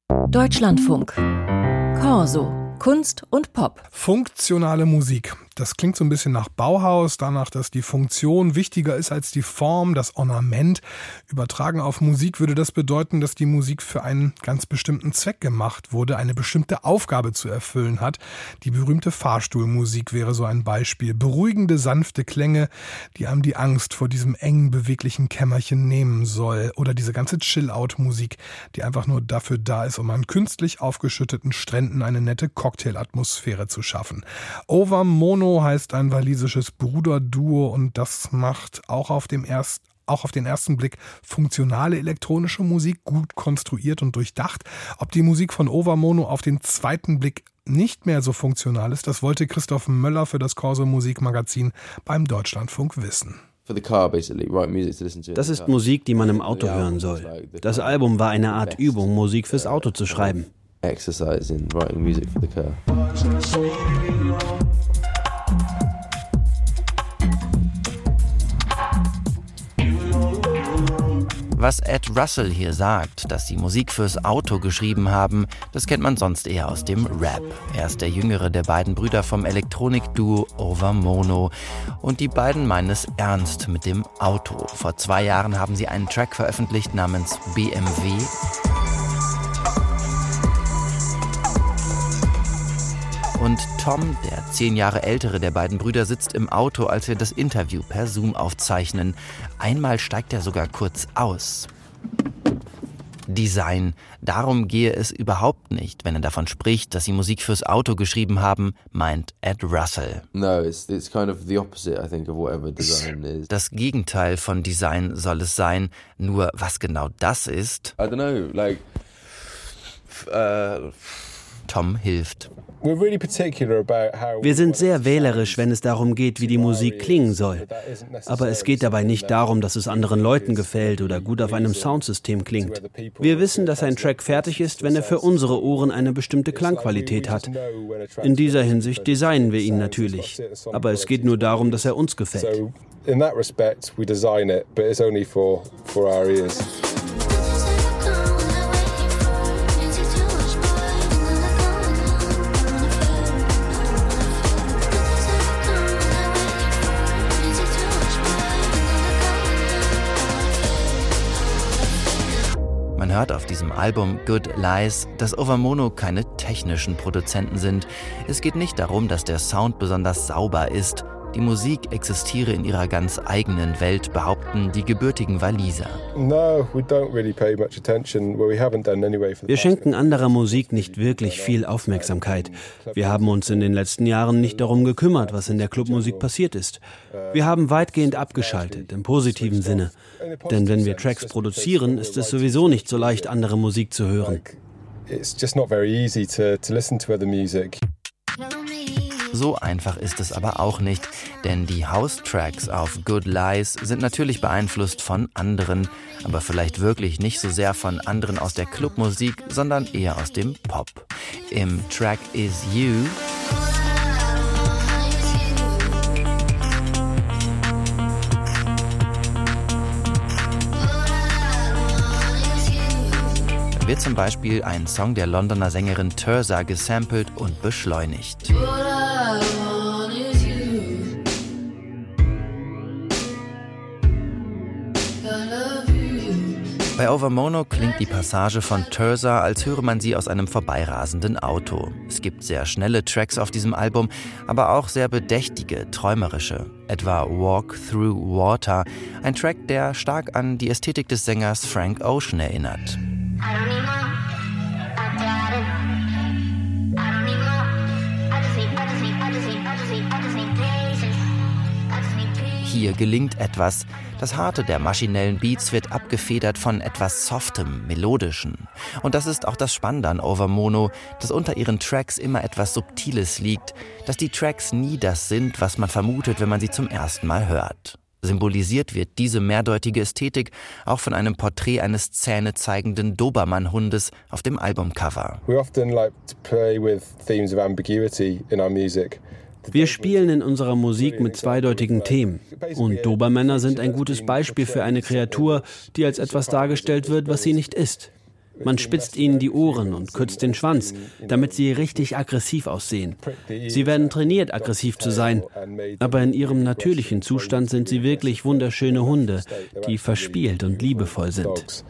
Deutschlandfunk. Corso. Kunst und Pop. Funktionale Musik. Das klingt so ein bisschen nach Bauhaus, danach, dass die Funktion wichtiger ist als die Form, das Ornament. Übertragen auf Musik würde das bedeuten, dass die Musik für einen ganz bestimmten Zweck gemacht wurde, eine bestimmte Aufgabe zu erfüllen hat. Die berühmte Fahrstuhlmusik wäre so ein Beispiel. Beruhigende, sanfte Klänge, die einem die Angst vor diesem engen, beweglichen Kämmerchen nehmen soll. Oder diese ganze Chill-Out-Musik, die einfach nur dafür da ist, um an künstlich aufgeschütteten Stränden eine nette Cocktail-Atmosphäre zu schaffen. Over Mono heißt ein walisisches Bruderduo und das macht auch auf den ersten Blick funktionale elektronische Musik, gut konstruiert und durchdacht. Ob die Musik von Over Mono auf den zweiten Blick nicht mehr so funktional ist, das wollte Christoph Möller für das Corso Musikmagazin beim Deutschlandfunk wissen. Das ist Musik, die man im Auto hören soll. Das Album war eine Art Übung, Musik fürs Auto zu schreiben. Exercise in writing music for the car. Was Ed Russell hier sagt, dass sie Musik fürs Auto geschrieben haben, das kennt man sonst eher aus dem Rap. Er ist der jüngere der beiden Brüder vom Elektronikduo Over Mono. Und die beiden meinen es ernst mit dem Auto. Vor 2 Jahren haben sie einen Track veröffentlicht namens BMW. Und Tom, der 10 Jahre ältere der beiden Brüder, sitzt im Auto, als wir das Interview per Zoom aufzeichnen. Einmal steigt er sogar kurz aus. Design, darum gehe es überhaupt nicht, wenn er davon spricht, dass sie Musik fürs Auto geschrieben haben, meint Ed Russell. No, it's kind of the opposite, I think, of whatever design is. Das Gegenteil von Design soll es sein, nur was genau das ist. I don't know, like Tom hilft. Wir sind sehr wählerisch, wenn es darum geht, wie die Musik klingen soll. Aber es geht dabei nicht darum, dass es anderen Leuten gefällt oder gut auf einem Soundsystem klingt. Wir wissen, dass ein Track fertig ist, wenn er für unsere Ohren eine bestimmte Klangqualität hat. In dieser Hinsicht designen wir ihn natürlich. Aber es geht nur darum, dass er uns gefällt. In that respect, we design it, but it's only for our ears. Man hört auf diesem Album Good Lies, dass Over Mono keine technischen Produzenten sind. Es geht nicht darum, dass der Sound besonders sauber ist. Die Musik existiere in ihrer ganz eigenen Welt, behaupten die gebürtigen Waliser. Wir schenken anderer Musik nicht wirklich viel Aufmerksamkeit. Wir haben uns in den letzten Jahren nicht darum gekümmert, was in der Clubmusik passiert ist. Wir haben weitgehend abgeschaltet, im positiven Sinne. Denn wenn wir Tracks produzieren, ist es sowieso nicht so leicht, andere Musik zu hören. So einfach ist es aber auch nicht, denn die House-Tracks auf Good Lies sind natürlich beeinflusst von anderen, aber vielleicht wirklich nicht so sehr von anderen aus der Clubmusik, sondern eher aus dem Pop. Im Track Is You wird zum Beispiel ein Song der Londoner Sängerin Tirzah gesampelt und beschleunigt. Bei Over Mono klingt die Passage von Tirzah, als höre man sie aus einem vorbeirasenden Auto. Es gibt sehr schnelle Tracks auf diesem Album, aber auch sehr bedächtige, träumerische. Etwa Walk Through Water, ein Track, der stark an die Ästhetik des Sängers Frank Ocean erinnert. Hier gelingt etwas. Das Harte der maschinellen Beats wird abgefedert von etwas Softem, Melodischen. Und das ist auch das Spannende an Over Mono, dass unter ihren Tracks immer etwas Subtiles liegt, dass die Tracks nie das sind, was man vermutet, wenn man sie zum ersten Mal hört. Symbolisiert wird diese mehrdeutige Ästhetik auch von einem Porträt eines zähnezeigenden Dobermann-Hundes auf dem Albumcover. We often like to play with themes of ambiguity in our music. Wir spielen in unserer Musik mit zweideutigen Themen. Und Dobermänner sind ein gutes Beispiel für eine Kreatur, die als etwas dargestellt wird, was sie nicht ist. Man spitzt ihnen die Ohren und kürzt den Schwanz, damit sie richtig aggressiv aussehen. Sie werden trainiert, aggressiv zu sein, aber in ihrem natürlichen Zustand sind sie wirklich wunderschöne Hunde, die verspielt und liebevoll sind.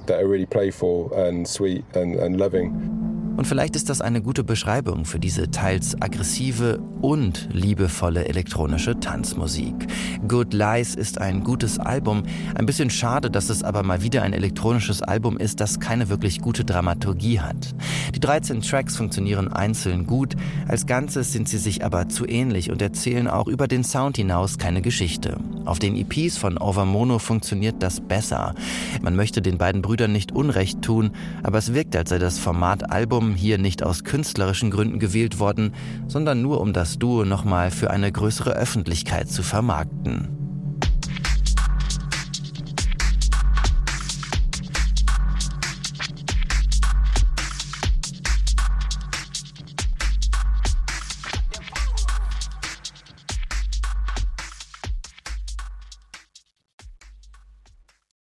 Und vielleicht ist das eine gute Beschreibung für diese teils aggressive und liebevolle elektronische Tanzmusik. Good Lies ist ein gutes Album. Ein bisschen schade, dass es aber mal wieder ein elektronisches Album ist, das keine wirklich gute Dramaturgie hat. Die 13 Tracks funktionieren einzeln gut, als Ganzes sind sie sich aber zu ähnlich und erzählen auch über den Sound hinaus keine Geschichte. Auf den EPs von Overmono funktioniert das besser. Man möchte den beiden Brüdern nicht Unrecht tun, aber es wirkt, als sei das Format Album hier nicht aus künstlerischen Gründen gewählt worden, sondern nur um das Duo nochmal für eine größere Öffentlichkeit zu vermarkten.